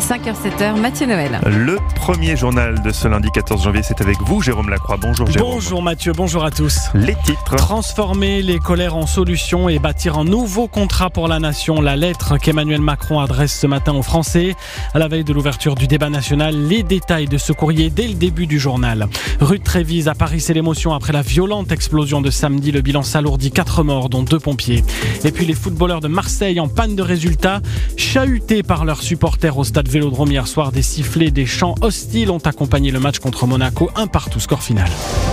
5h-7h, Mathieu Noël. Le premier journal de ce lundi 14 janvier, c'est avec vous, Jérôme Lacroix. Bonjour Jérôme. Bonjour Mathieu, bonjour à tous. Les titres. Transformer les colères en solutions et bâtir un nouveau contrat pour la nation. La lettre qu'Emmanuel Macron adresse ce matin aux Français. À la veille de l'ouverture du débat national, les détails de ce courrier dès le début du journal. Rue de Trévise, à Paris, c'est l'émotion après la violente explosion de samedi. Le bilan s'alourdit, 4 morts, dont 2 pompiers. Et puis les footballeurs de Marseille en panne de résultats, chahutés par leurs supporters au stade Vélodrome hier soir. Des sifflets, des chants hostiles ont accompagné le match contre Monaco. 1-1, score final.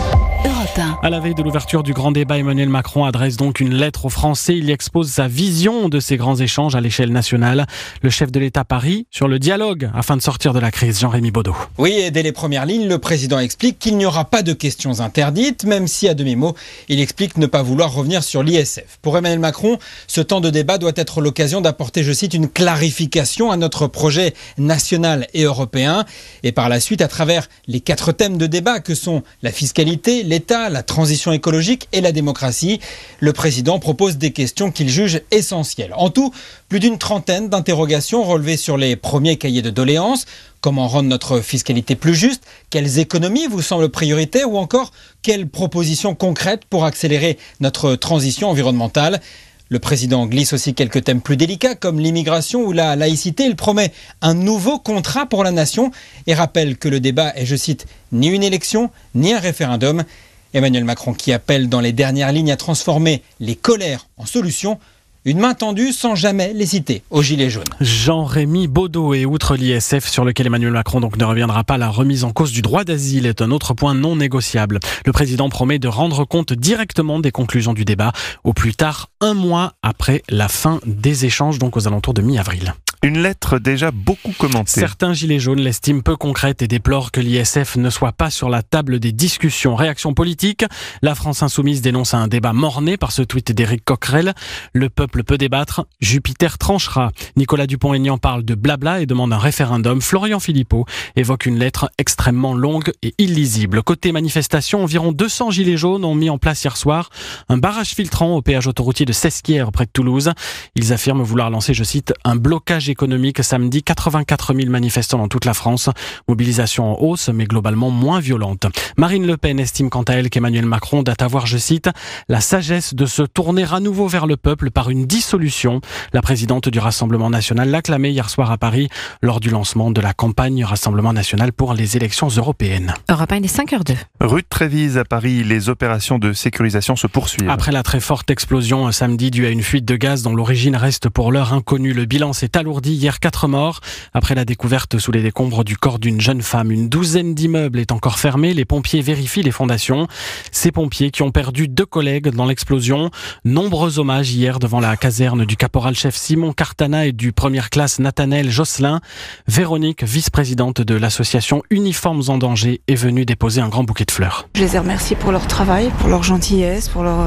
À la veille de l'ouverture du grand débat, Emmanuel Macron adresse donc une lettre aux Français. Il y expose sa vision de ces grands échanges à l'échelle nationale. Le chef de l'État parie sur le dialogue afin de sortir de la crise. Jean-Rémy Baudot. Oui, et dès les premières lignes, le président explique qu'il n'y aura pas de questions interdites, même si à demi-mot, il explique ne pas vouloir revenir sur l'ISF. Pour Emmanuel Macron, ce temps de débat doit être l'occasion d'apporter, je cite, une clarification à notre projet national et européen. Et par la suite, à travers les 4 thèmes de débat que sont la fiscalité, l'État, la transition écologique et la démocratie, le président propose des questions qu'il juge essentielles. En tout, plus d'une trentaine d'interrogations relevées sur les premiers cahiers de doléances. Comment rendre notre fiscalité plus juste? Quelles économies vous semblent prioritaires? Ou encore, quelles propositions concrètes pour accélérer notre transition environnementale? Le président glisse aussi quelques thèmes plus délicats comme l'immigration ou la laïcité. Il promet un nouveau contrat pour la nation et rappelle que le débat est, je cite, ni une élection, ni un référendum. Emmanuel Macron qui appelle dans les dernières lignes à transformer les colères en solutions. Une main tendue sans jamais les citer aux Gilets jaunes. Jean-Rémy Baudot. Et outre l'ISF sur lequel Emmanuel Macron donc ne reviendra pas, la remise en cause du droit d'asile est un autre point non négociable. Le président promet de rendre compte directement des conclusions du débat au plus tard 1 mois après la fin des échanges, donc aux alentours de mi-avril. Une lettre déjà beaucoup commentée. Certains gilets jaunes l'estiment peu concrète et déplorent que l'ISF ne soit pas sur la table des discussions. Réaction politique, la France insoumise dénonce un débat mort-né par ce tweet d'Éric Coquerel. Le peuple peut débattre, Jupiter tranchera. Nicolas Dupont-Aignan parle de blabla et demande un référendum. Florian Philippot évoque une lettre extrêmement longue et illisible. Côté manifestation, environ 200 gilets jaunes ont mis en place hier soir un barrage filtrant au péage autoroutier de Sesquières près de Toulouse. Ils affirment vouloir lancer, je cite, un blocage économique samedi. 84 000 manifestants dans toute la France. Mobilisation en hausse, mais globalement moins violente. Marine Le Pen estime quant à elle qu'Emmanuel Macron doit avoir, je cite, la sagesse de se tourner à nouveau vers le peuple par une dissolution. La présidente du Rassemblement national l'a clamé hier soir à Paris lors du lancement de la campagne Rassemblement national pour les élections européennes. Europe 1, il est 5h02. Rue de Trévise à Paris, les opérations de sécurisation se poursuivent. Après la très forte explosion samedi due à une fuite de gaz dont l'origine reste pour l'heure inconnue, le bilan s'est alourdi. Hier, 4 morts. Après la découverte sous les décombres du corps d'une jeune femme, une douzaine d'immeubles est encore fermée. Les pompiers vérifient les fondations. Ces pompiers qui ont perdu 2 collègues dans l'explosion. Nombreux hommages hier devant la caserne du caporal-chef Simon Cartana et du première classe Nathanaël Josselin. Véronique, vice-présidente de l'association Uniformes en danger, est venue déposer un grand bouquet de fleurs. Je les ai remerciés pour leur travail, pour leur gentillesse, pour leur...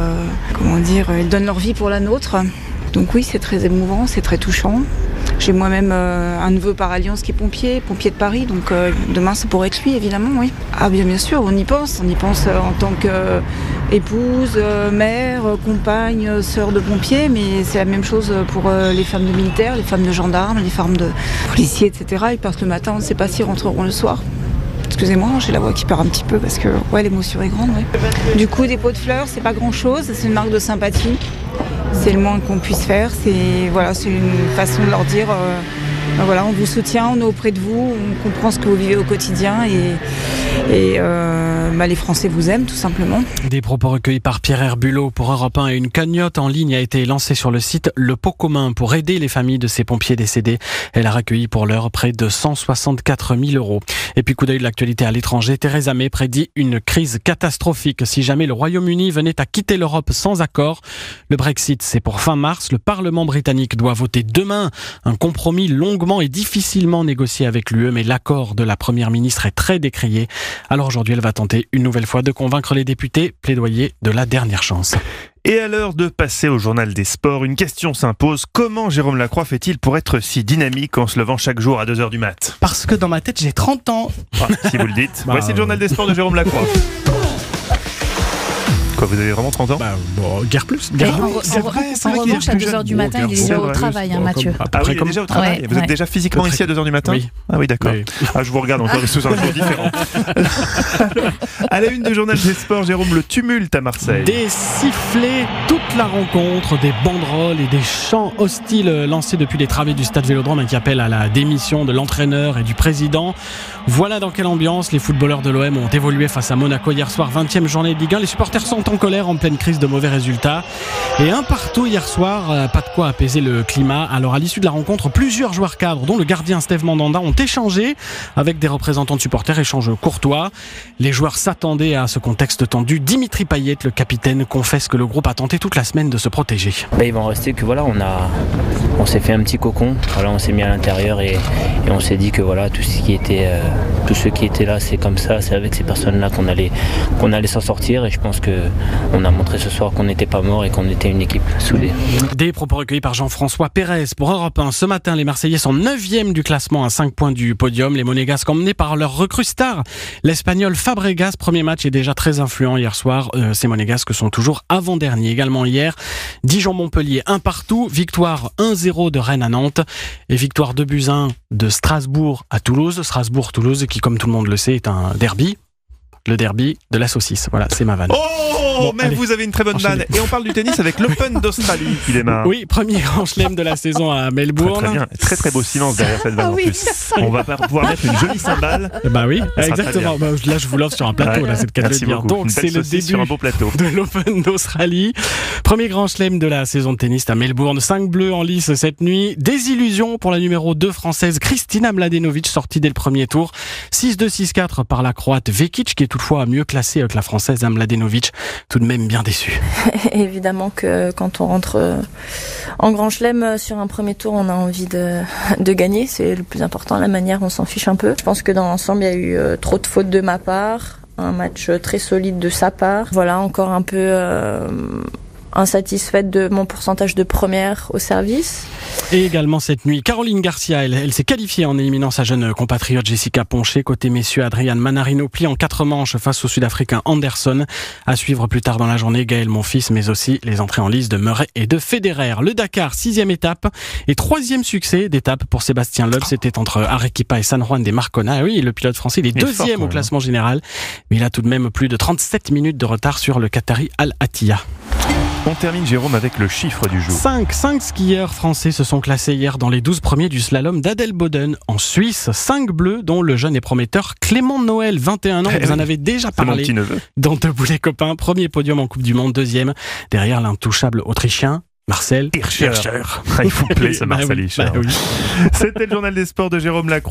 ils donnent leur vie pour la nôtre. Donc oui, c'est très émouvant, c'est très touchant. J'ai moi-même un neveu par alliance qui est pompier de Paris, donc demain ça pourrait être lui évidemment, oui. Ah bien sûr, on y pense en tant qu'épouse, mère, compagne, sœur de pompier, mais c'est la même chose pour les femmes de militaires, les femmes de gendarmes, les femmes de policiers, etc. Ils partent le matin, on ne sait pas s'ils rentreront le soir. Excusez-moi, j'ai la voix qui perd un petit peu parce que l'émotion est grande. Ouais. Du coup, des pots de fleurs, c'est pas grand-chose, c'est une marque de sympathie. C'est le moins qu'on puisse faire. C'est une façon de leur dire on vous soutient, on est auprès de vous, on comprend ce que vous vivez au quotidien et les Français vous aiment tout simplement. Des propos recueillis par Pierre Herbulot pour Europe 1 et une cagnotte en ligne a été lancée sur le site Le Pot Commun pour aider les familles de ces pompiers décédés. Elle a recueilli pour l'heure près de 164 000 €. Et puis coup d'œil de l'actualité à l'étranger, Theresa May prédit une crise catastrophique si jamais le Royaume-Uni venait à quitter l'Europe sans accord. Le Brexit, c'est pour fin mars. Le Parlement britannique doit voter demain un compromis longuement et difficilement négocié avec l'UE, mais l'accord de la première ministre est très décrié. Alors aujourd'hui, elle va tenter une nouvelle fois de convaincre les députés, plaidoyer de la dernière chance. Et à l'heure de passer au journal des sports, une question s'impose. Comment Jérôme Lacroix fait-il pour être si dynamique en se levant chaque jour à 2h du mat? Parce que dans ma tête, j'ai 30 ans. Si vous le dites. Voici le journal des sports de Jérôme Lacroix. Quoi, vous avez vraiment 30 ans? Guère plus. En revanche, à 2h du matin, il est déjà au travail, Mathieu. Ah oui, il est déjà au travail. Vous êtes déjà physiquement ici à 2h du matin? Oui. Ah oui, d'accord. Oui. Ah, je vous regarde encore sous un jour différent. À la une du journal des sports, Jérôme, le tumulte à Marseille. Des sifflets toute la rencontre, des banderoles et des chants hostiles lancés depuis les travées du stade Vélodrome qui appellent à la démission de l'entraîneur et du président. Voilà dans quelle ambiance les footballeurs de l'OM ont évolué face à Monaco hier soir, 20e journée de Ligue 1. Les supporters sont en colère en pleine crise de mauvais résultats. Et un partout hier soir, pas de quoi apaiser le climat. Alors à l'issue de la rencontre, plusieurs joueurs cadres, dont le gardien Steve Mandanda, ont échangé avec des représentants de supporters, échange courtois. Les joueurs s'attendaient à ce contexte tendu. Dimitri Payet, le capitaine, confesse que le groupe a tenté toute la semaine de se protéger. Il va en rester que on s'est fait un petit cocon, on s'est mis à l'intérieur et on s'est dit que tous ceux qui étaient là, c'est comme ça, c'est avec ces personnes-là qu'on allait s'en sortir, et je pense qu'on a montré ce soir qu'on n'était pas mort et qu'on était une équipe soudée. Des propos recueillis par Jean-François Pérez pour Europe 1. Ce matin, les Marseillais sont 9e du classement à 5 points du podium. Les Monégasques emmenés par leur recrue star, l'Espagnol Fabregas. Premier match est déjà très influent hier soir. Ces Monégasques sont toujours avant-derniers. Également hier, Dijon-Montpellier 1 partout, victoire 1-0 de Rennes à Nantes et victoire 2-1 de Strasbourg à Toulouse. Strasbourg-Toulouse qui, comme tout le monde le sait, est un derby. Le derby de la saucisse. Voilà, c'est ma vanne. Mais allez, vous avez une très bonne vanne. Et on parle du tennis avec l'Open d'Australie qui démarre. Oui, premier grand chelem de la saison à Melbourne. Très bien. Très très beau silence derrière cette vanne en plus. On va pouvoir mettre une jolie cymbale. Oui, exactement. Là, je vous l'offre sur un plateau. Là, c'est le cas de le dire. Donc, c'est le début sur un beau plateau de l'Open d'Australie. Premier grand chelem de la saison de tennis à Melbourne. 5 bleus en lice cette nuit. Désillusion pour la numéro 2 française Kristina Mladenovic, sortie dès le premier tour. 6-2, 6-4 par la Croate Vekic, qui est toutefois mieux classée que la Française Mladenovic. Tout de même bien déçue. Évidemment que quand on rentre en grand chelem sur un premier tour, on a envie de gagner. C'est le plus important. La manière, on s'en fiche un peu. Je pense que dans l'ensemble, il y a eu trop de fautes de ma part. Un match très solide de sa part. Voilà, encore un peu insatisfaite de mon pourcentage de première au service. Et également cette nuit, Caroline Garcia, elle s'est qualifiée en éliminant sa jeune compatriote Jessica Ponché. Côté messieurs, Adrian Manarino plie en 4 manches face au Sud-Africain Anderson. À suivre plus tard dans la journée, Gaël Monfils, mais aussi les entrées en lice de Murray et de Federer. Le Dakar, 6e étape et 3e succès d'étape pour Sébastien Loeb. C'était entre Arequipa et San Juan de Marcona. Oui, le pilote français, il est 2e au classement général, mais il a tout de même plus de 37 minutes de retard sur le Qatari Al Attiyah. On termine, Jérôme, avec le chiffre du jour. 5 skieurs français se sont classés hier dans les 12 premiers du slalom d'Adelboden en Suisse. 5 bleus, dont le jeune et prometteur Clément Noël, 21 ans. Vous en avez déjà parlé dans Debout les copains. Premier podium en Coupe du Monde, 2e derrière l'intouchable autrichien Marcel Hirscher. Il vous plaît, ce Marcel Hirscher. Oui. C'était le journal des sports de Jérôme Lacroix.